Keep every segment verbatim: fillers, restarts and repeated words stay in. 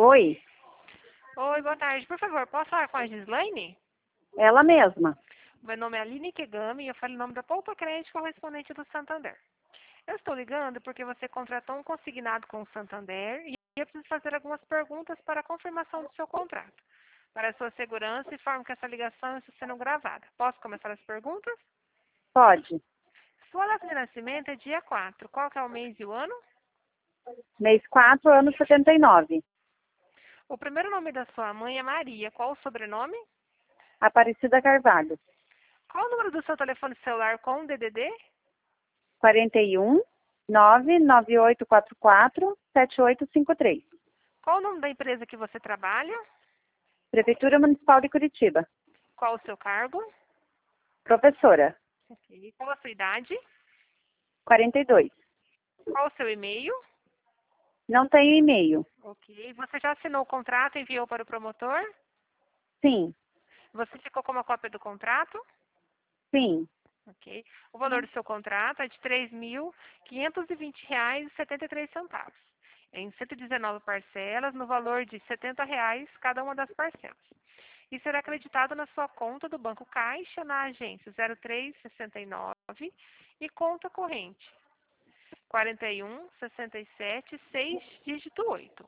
Oi, Oi, boa tarde. Por favor, posso falar com a Gislaine? ela mesma. Meu nome é Aline Kegami e eu falo em nome da Poupa Crédito correspondente do Santander. Eu estou ligando porque você contratou um consignado com o Santander e eu preciso fazer algumas perguntas para a confirmação do seu contrato. Para a sua segurança, informo que essa ligação está sendo gravada. Posso começar as perguntas? Pode. Sua data de nascimento é dia quatro. Qual que é o mês e o ano? Mês quatro, ano setenta e nove. O primeiro nome da sua mãe é Maria. Qual o sobrenome? Aparecida Carvalho. Qual o número do seu telefone celular com D D D? quarenta e um, nove nove oito quatro quatro, sete oito cinco três. Qual o nome da empresa que você trabalha? Prefeitura Municipal de Curitiba. Qual o seu cargo? Professora. Ok. Qual a sua idade? quarenta e dois. Qual o seu e-mail? Não tenho e-mail. Ok. Você já assinou o contrato e enviou para o promotor? Sim, Você ficou com uma cópia do contrato? sim. Ok. O valor do seu contrato é de três mil quinhentos e vinte reais e setenta e três centavos. Em cento e dezenove parcelas, no valor de setenta reais cada uma das parcelas. E será acreditado na sua conta do Banco Caixa, na agência zero três sessenta e nove e conta corrente quarenta e um, sessenta e sete, seis, dígito oito.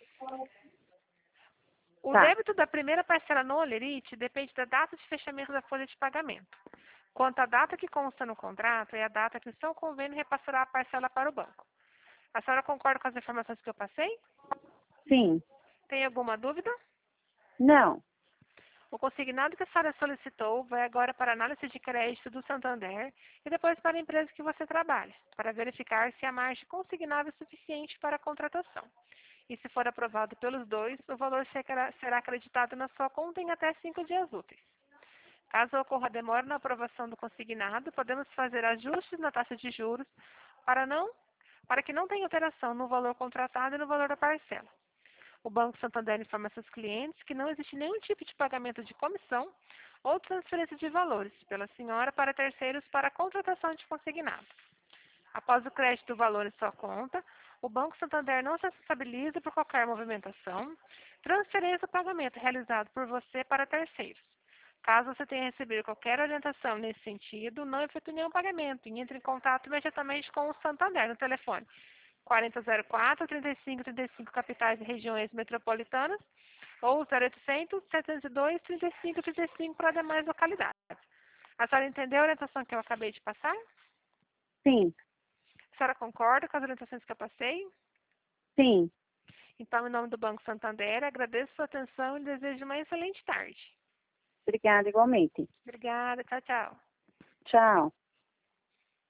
O Tá. débito da primeira parcela no Olerite depende da data de fechamento da folha de pagamento. Quanto à data que consta no contrato, é a data que o seu convênio repassará a parcela para o banco. A senhora concorda com as informações que eu passei? Sim. Tem alguma dúvida? Não. O consignado que a senhora solicitou vai agora para a análise de crédito do Santander e depois para a empresa que você trabalha, para verificar se a margem consignável é suficiente para a contratação. E se for aprovado pelos dois, o valor será acreditado na sua conta em até cinco dias úteis. Caso ocorra demora na aprovação do consignado, podemos fazer ajustes na taxa de juros para, não, para que não tenha alteração no valor contratado e no valor da parcela. O Banco Santander informa seus clientes que não existe nenhum tipo de pagamento de comissão ou transferência de valores pela senhora para terceiros para a contratação de consignado. Após o crédito do valor em sua conta, o Banco Santander não se responsabiliza por qualquer movimentação, transferência ou pagamento realizado por você para terceiros. Caso você tenha recebido qualquer orientação nesse sentido, não efetue nenhum pagamento e entre em contato imediatamente com o Santander no telefone quarenta zero quatro, trinta e cinco trinta e cinco capitais e regiões metropolitanas ou zero oitocentos, setecentos e dois, trinta e cinco trinta e cinco para demais localidades. A senhora entendeu a orientação que eu acabei de passar? Sim. A senhora concorda com as orientações que eu passei? Sim. Então, em nome do Banco Santander, agradeço sua atenção e desejo uma excelente tarde. Obrigada igualmente. Obrigada. Tchau, tchau. Tchau.